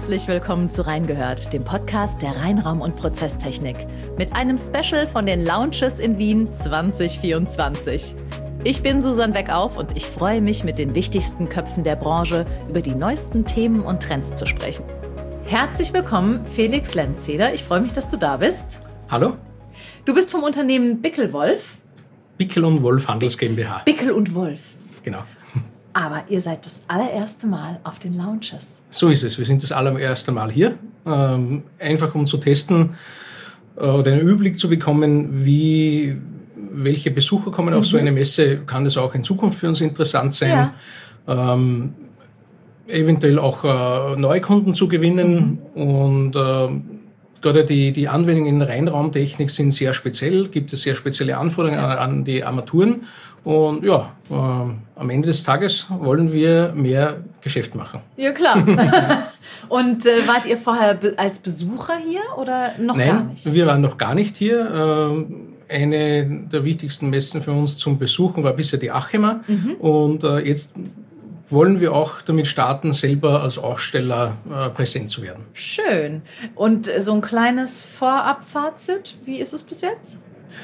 Herzlich willkommen zu Reingehört, dem Podcast der Reinraum- und Prozesstechnik, mit einem Special von den Launches in Wien 2024. Ich bin Susanne Beckauf und ich freue mich, mit den wichtigsten Köpfen der Branche über die neuesten Themen und Trends zu sprechen. Herzlich willkommen, Felix Lenzeder. Ich freue mich, dass du da bist. Hallo. Du bist vom Unternehmen Bickel-Wolf. Bickel und Wolf Handels GmbH. Bickel und Wolf. Genau. Aber ihr seid das allererste Mal auf den Launches. So ist es. Wir sind das allererste Mal hier. Einfach um zu testen oder einen Überblick zu bekommen, welche Besucher kommen auf so eine Messe. Kann das auch in Zukunft für uns interessant sein? Ja. Eventuell auch neue Kunden zu gewinnen. Und gerade die Anwendungen in der Reinraumtechnik sind sehr speziell. Gibt es sehr spezielle Anforderungen an die Armaturen. Und ja, am Ende des Tages wollen wir mehr Geschäft machen. Ja, klar. Und wart ihr vorher als Besucher hier oder noch gar nicht? Nein, wir waren noch gar nicht hier. Eine der wichtigsten Messen für uns zum Besuchen war bisher die ACHEMA. Und jetzt wollen wir auch damit starten, selber als Aussteller präsent zu werden. Schön. Und so ein kleines Vorabfazit, wie ist es bis jetzt?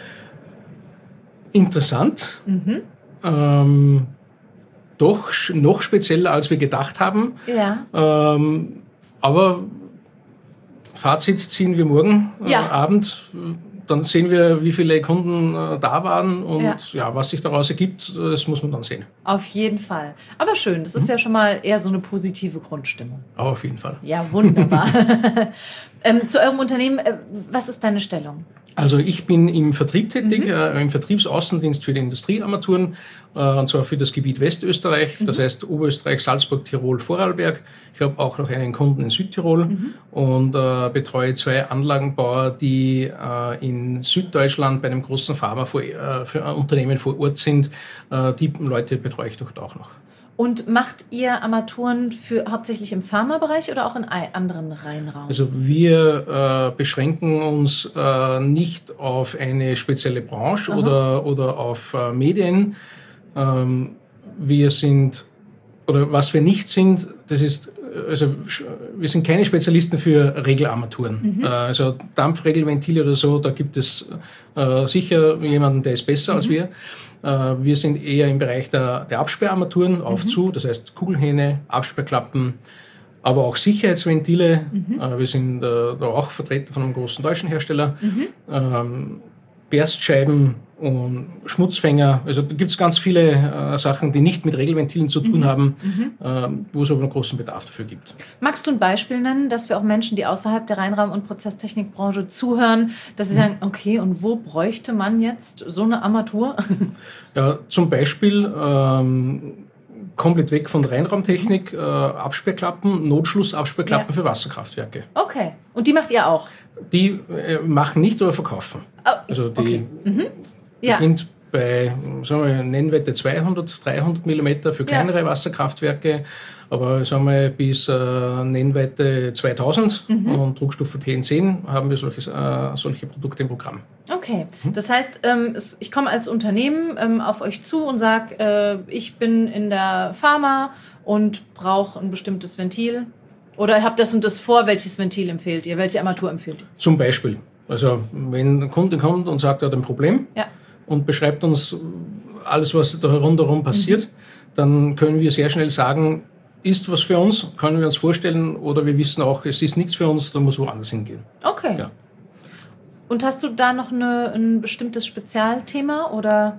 Interessant. Doch noch spezieller, als wir gedacht haben. Ja. Aber Fazit ziehen wir morgen Abend. Dann sehen wir, wie viele Kunden da waren und was sich daraus ergibt, das muss man dann sehen. Auf jeden Fall. Aber schön, das ist ja schon mal eher so eine positive Grundstimmung. Auf jeden Fall. Ja, wunderbar. Zu eurem Unternehmen, was ist deine Stellung? Also ich bin im Vertrieb tätig, im Vertriebsaußendienst für die Industriearmaturen, und zwar für das Gebiet Westösterreich, das heißt Oberösterreich, Salzburg, Tirol, Vorarlberg. Ich habe auch noch einen Kunden in Südtirol und betreue 2 Anlagenbauer, die in Süddeutschland bei einem großen Pharma-Unternehmen vor Ort sind. Die Leute betreue ich dort auch noch. Und macht ihr Armaturen hauptsächlich im Pharmabereich oder auch in anderen Reinraum? Also wir beschränken uns nicht auf eine spezielle Branche oder auf Medien. Was wir nicht sind, das ist, also wir sind keine Spezialisten für Regelarmaturen. Also Dampfregelventile oder so, da gibt es sicher jemanden, der ist besser als wir. Wir sind eher im Bereich der Absperrarmaturen auf-zu, das heißt Kugelhähne, Absperrklappen, aber auch Sicherheitsventile. Wir sind da auch vertreten von einem großen deutschen Hersteller. Berstscheiben und Schmutzfänger. Also da gibt es ganz viele Sachen, die nicht mit Regelventilen zu tun haben, wo es aber einen großen Bedarf dafür gibt. Magst du ein Beispiel nennen, dass wir auch Menschen, die außerhalb der Reinraum- und Prozesstechnikbranche zuhören, dass sie sagen, okay, und wo bräuchte man jetzt so eine Armatur? Ja, zum Beispiel komplett weg von der Reinraumtechnik, Absperrklappen, Notschlussabsperrklappen für Wasserkraftwerke. Okay, und die macht ihr auch? Die machen nicht oder verkaufen. Also die beginnt bei Nennwerte 200, 300 mm für kleinere Wasserkraftwerke, aber bis Nennwerte 2000 und Druckstufe PN10 haben wir solche Produkte im Programm. Okay, das heißt, ich komme als Unternehmen auf euch zu und sage, ich bin in der Pharma und brauche ein bestimmtes Ventil. Oder habt das und das vor, welches Ventil empfehlt ihr, welche Armatur empfiehlt ihr? Zum Beispiel. Also wenn ein Kunde kommt und sagt, er hat ein Problem und beschreibt uns alles, was da rundherum passiert, dann können wir sehr schnell sagen, ist was für uns, können wir uns vorstellen, oder wir wissen auch, es ist nichts für uns, da muss woanders hingehen. Okay. Ja. Und hast du da noch ein bestimmtes Spezialthema oder?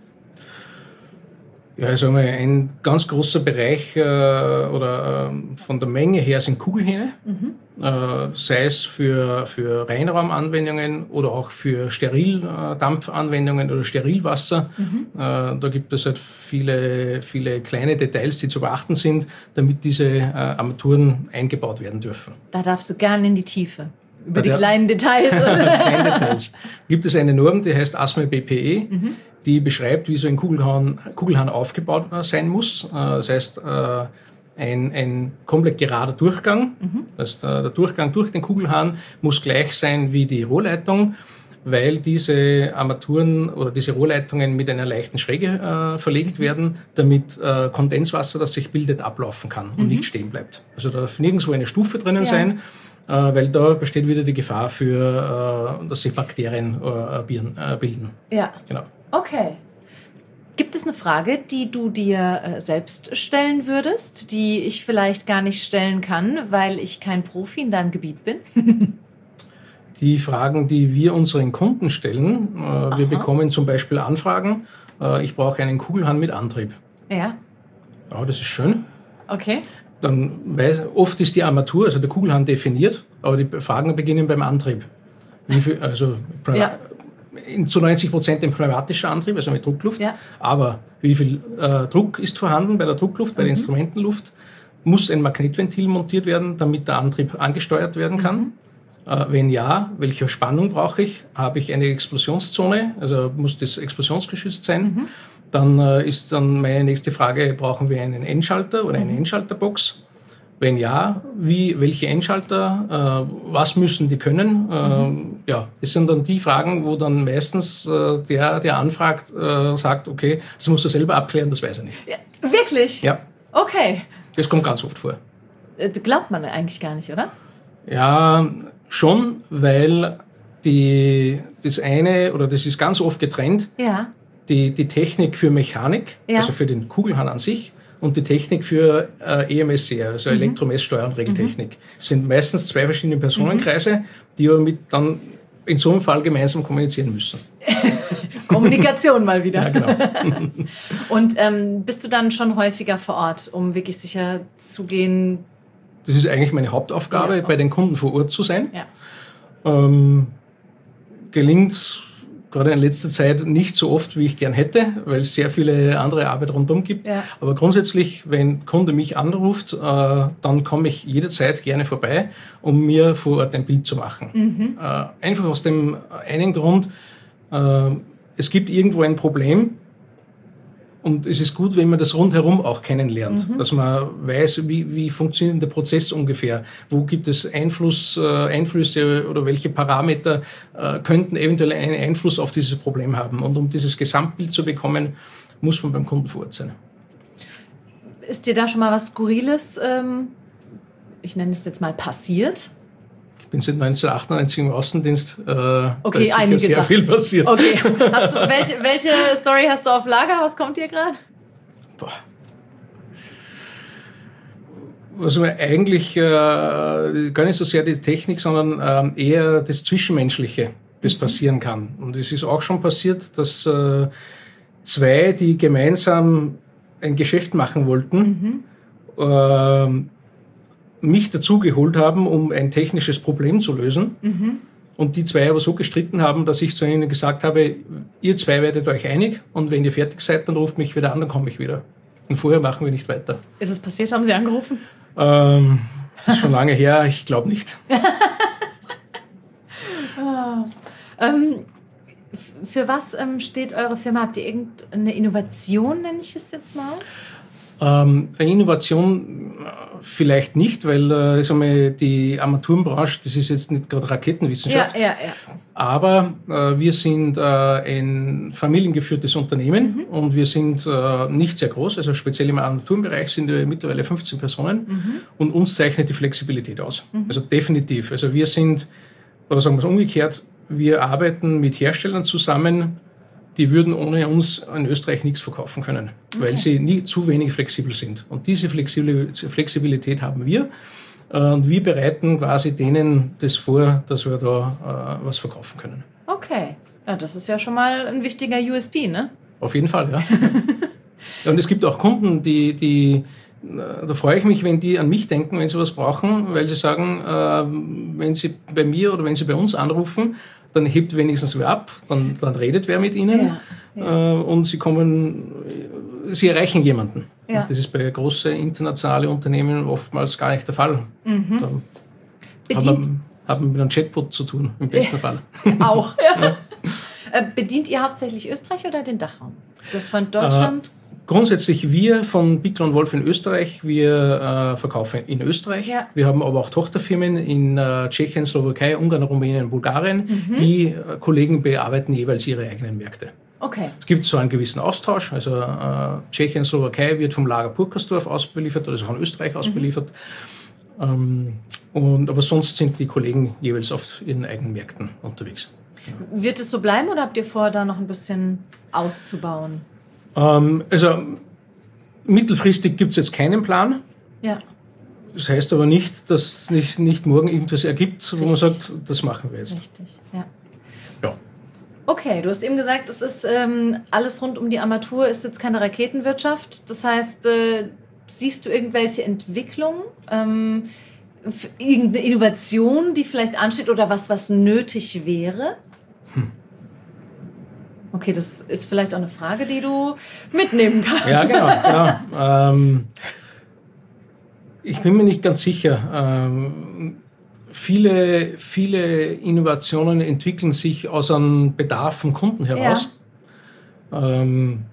Ja, also ein ganz großer Bereich von der Menge her sind Kugelhähne, sei es für Reinraumanwendungen oder auch für Sterildampfanwendungen oder Sterilwasser. Da gibt es halt viele, viele kleine Details, die zu beachten sind, damit diese Armaturen eingebaut werden dürfen. Da darfst du gerne in die Tiefe. Über die kleinen Details. Kleinen Details. Gibt es eine Norm, die heißt ASME BPE, die beschreibt, wie so ein Kugelhahn aufgebaut sein muss. Das heißt, ein komplett gerader Durchgang. Das heißt, der Durchgang durch den Kugelhahn muss gleich sein wie die Rohrleitung. weil diese Armaturen oder diese Rohrleitungen mit einer leichten Schräge verlegt werden, damit Kondenswasser, das sich bildet, ablaufen kann und nicht stehen bleibt. Also da darf nirgendwo eine Stufe drinnen sein, weil da besteht wieder die Gefahr dass sich Bakterien bilden. Ja, genau. Okay. Gibt es eine Frage, die du dir selbst stellen würdest, die ich vielleicht gar nicht stellen kann, weil ich kein Profi in deinem Gebiet bin? Die Fragen, die wir unseren Kunden stellen, wir bekommen zum Beispiel Anfragen, ich brauche einen Kugelhahn mit Antrieb. Ja. Ja, das ist schön. Okay. Dann oft ist die Armatur, also der Kugelhahn definiert, aber die Fragen beginnen beim Antrieb. Wie viel, also zu 90% ein pneumatischer Antrieb, also mit Druckluft. Ja. Aber wie viel Druck ist vorhanden bei der Druckluft, bei der Instrumentenluft? Muss ein Magnetventil montiert werden, damit der Antrieb angesteuert werden kann? Wenn ja, welche Spannung brauche ich? Habe ich eine Explosionszone? Also muss das explosionsgeschützt sein? Dann ist dann meine nächste Frage, brauchen wir einen Endschalter oder eine Endschalterbox? Wenn ja, welche Endschalter, was müssen die können? Das sind dann die Fragen, wo dann meistens der anfragt, sagt, okay, das muss er selber abklären, das weiß er nicht. Ja, wirklich? Ja. Okay. Das kommt ganz oft vor. Glaubt man eigentlich gar nicht, oder? Ja, schon, weil das ist ganz oft getrennt, die Technik für Mechanik, also für den Kugelhahn an sich, und die Technik für EMSC, also Elektromesssteuer und Regeltechnik. Das sind meistens zwei verschiedene Personenkreise, die aber dann in so einem Fall gemeinsam kommunizieren müssen. Kommunikation mal wieder. Ja, genau. Und bist du dann schon häufiger vor Ort, um wirklich sicher zu gehen? Das ist eigentlich meine Hauptaufgabe, bei den Kunden vor Ort zu sein. Ja. Gelingt gerade in letzter Zeit nicht so oft, wie ich gern hätte, weil es sehr viele andere Arbeit rundherum gibt. Ja. Aber grundsätzlich, wenn ein Kunde mich anruft, dann komme ich jederzeit gerne vorbei, um mir vor Ort ein Bild zu machen. Einfach aus dem einen Grund, es gibt irgendwo ein Problem und es ist gut, wenn man das rundherum auch kennenlernt, dass man weiß, wie funktioniert der Prozess ungefähr, wo gibt es Einflüsse oder welche Parameter könnten eventuell einen Einfluss auf dieses Problem haben. Und um dieses Gesamtbild zu bekommen, muss man beim Kunden vor Ort sein. Ist dir da schon mal was Skurriles, ich nenne es jetzt mal, passiert? Ich bin seit 1998 im Außendienst. Okay, da ist einige sehr Sachen. viel passiert. Okay. Welche Story hast du auf Lager? Was kommt dir gerade? Was mir eigentlich gar nicht so sehr die Technik, sondern eher das Zwischenmenschliche, das passieren kann. Und es ist auch schon passiert, dass zwei, die gemeinsam ein Geschäft machen wollten, mich dazugeholt haben, um ein technisches Problem zu lösen. Und die zwei aber so gestritten haben, dass ich zu ihnen gesagt habe, ihr zwei werdet euch einig und wenn ihr fertig seid, dann ruft mich wieder an, dann komme ich wieder. Und vorher machen wir nicht weiter. Ist es passiert? Haben Sie angerufen? Ist schon lange her, ich glaube nicht. Für was steht eure Firma? Habt ihr irgendeine Innovation, nenne ich es jetzt mal? Eine Innovation vielleicht nicht, weil die Armaturenbranche, das ist jetzt nicht gerade Raketenwissenschaft. Ja. Aber wir sind ein familiengeführtes Unternehmen und wir sind nicht sehr groß, also speziell im Armaturenbereich sind wir mittlerweile 15 Personen und uns zeichnet die Flexibilität aus. Also definitiv. Also wir sind, oder sagen wir es umgekehrt, wir arbeiten mit Herstellern zusammen, die würden ohne uns in Österreich nichts verkaufen können, weil sie nie zu wenig flexibel sind. Und diese Flexibilität haben wir. Und wir bereiten quasi denen das vor, dass wir da was verkaufen können. Okay, ja, das ist ja schon mal ein wichtiger USP, ne? Auf jeden Fall, ja. Und es gibt auch Kunden, da freue ich mich, wenn die an mich denken, wenn sie was brauchen, weil sie sagen, wenn sie bei mir oder wenn sie bei uns anrufen, dann hebt wenigstens wer ab, dann redet wer mit ihnen und sie erreichen jemanden. Ja. Und das ist bei großen internationalen Unternehmen oftmals gar nicht der Fall. Da haben wir mit einem Chatbot zu tun, im besten Fall. Auch, ja. Bedient ihr hauptsächlich Österreich oder den Dachraum? Du hast von Deutschland... Grundsätzlich wir von Bickler und Wolf in Österreich, wir verkaufen in Österreich. Ja. Wir haben aber auch Tochterfirmen in Tschechien, Slowakei, Ungarn, Rumänien, Bulgarien. Die Kollegen bearbeiten jeweils ihre eigenen Märkte. Okay. Es gibt so einen gewissen Austausch. Also Tschechien, Slowakei wird vom Lager Purkersdorf ausbeliefert, also von Österreich ausbeliefert. Aber sonst sind die Kollegen jeweils auf ihren eigenen Märkten unterwegs. Wird es so bleiben oder habt ihr vor, da noch ein bisschen auszubauen? Also mittelfristig gibt es jetzt keinen Plan. Ja. Das heißt aber nicht, dass nicht morgen irgendwas ergibt, wo man sagt, das machen wir jetzt. Richtig, ja. Ja. Okay, du hast eben gesagt, es ist alles rund um die Armatur, ist jetzt keine Raketenwirtschaft. Das heißt, siehst du irgendwelche Entwicklungen, irgendeine Innovation, die vielleicht ansteht oder was nötig wäre? Okay, das ist vielleicht auch eine Frage, die du mitnehmen kannst. Ja, genau. Ja. Ich bin mir nicht ganz sicher. Viele Innovationen entwickeln sich aus einem Bedarf vom Kunden heraus. Ja.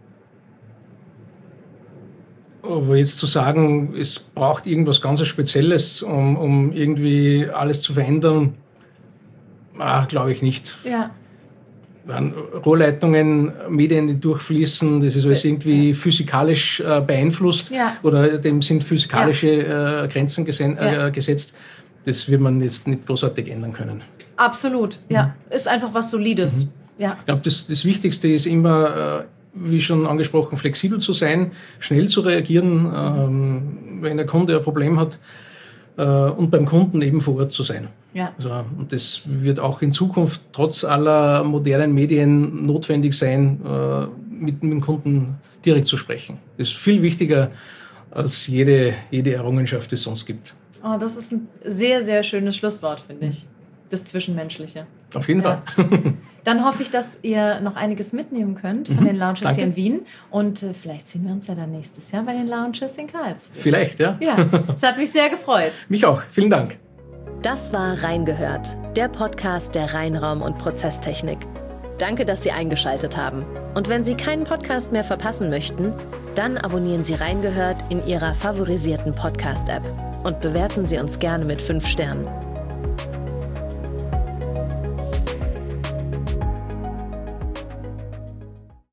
Aber jetzt zu sagen, es braucht irgendwas ganz Spezielles, um irgendwie alles zu verändern, glaube ich nicht. Ja. Rohrleitungen, Medien, die durchfließen, das ist alles irgendwie physikalisch beeinflusst oder dem sind physikalische Grenzen gesetzt. Das wird man jetzt nicht großartig ändern können. Absolut, ja. Ist einfach was Solides. Ja. Ich glaube, das Wichtigste ist immer, wie schon angesprochen, flexibel zu sein, schnell zu reagieren, wenn der Kunde ein Problem hat und beim Kunden eben vor Ort zu sein. Ja. Also, und das wird auch in Zukunft trotz aller modernen Medien notwendig sein, mit dem Kunden direkt zu sprechen. Das ist viel wichtiger als jede Errungenschaft, die es sonst gibt. Oh, das ist ein sehr, sehr schönes Schlusswort, finde ich. Das Zwischenmenschliche. Auf jeden Fall. Dann hoffe ich, dass ihr noch einiges mitnehmen könnt von den Lounges hier in Wien. Und vielleicht sehen wir uns ja dann nächstes Jahr bei den Lounges in Karlsruhe. Vielleicht, ja. Ja, es hat mich sehr gefreut. Mich auch. Vielen Dank. Das war Reingehört, der Podcast der Reinraum- und Prozesstechnik. Danke, dass Sie eingeschaltet haben. Und wenn Sie keinen Podcast mehr verpassen möchten, dann abonnieren Sie Reingehört in Ihrer favorisierten Podcast-App und bewerten Sie uns gerne mit 5 Sternen.